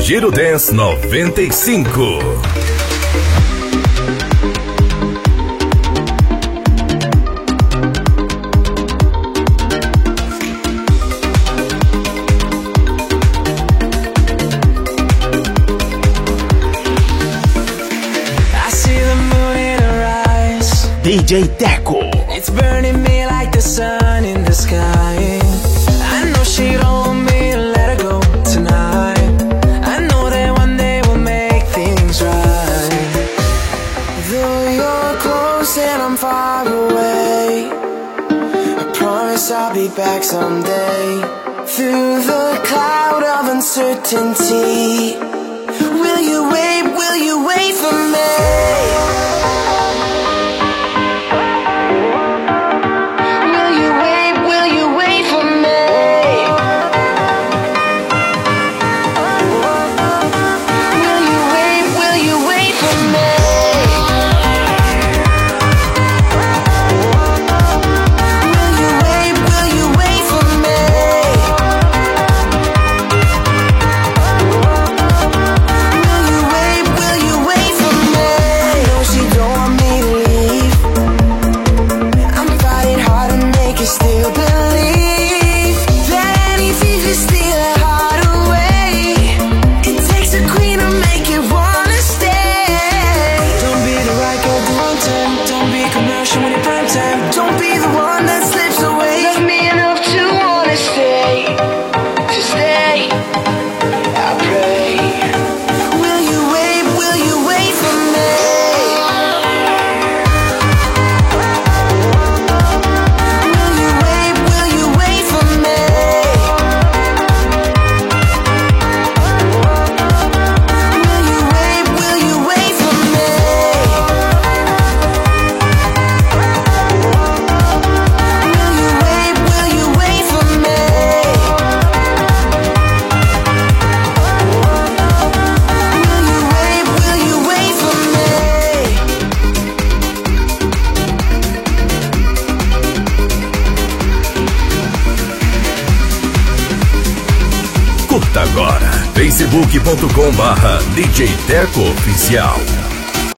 Giro Dance 95. DJ Teco. It's burning me like the sun in the sky. I know she don't want me to let her go tonight. I know that one day we'll make things right. Though you're close and I'm far away, I promise I'll be back someday. Through the cloud of uncertainty, will you wait for me? Curta agora facebook.com/DJ Teco Oficial.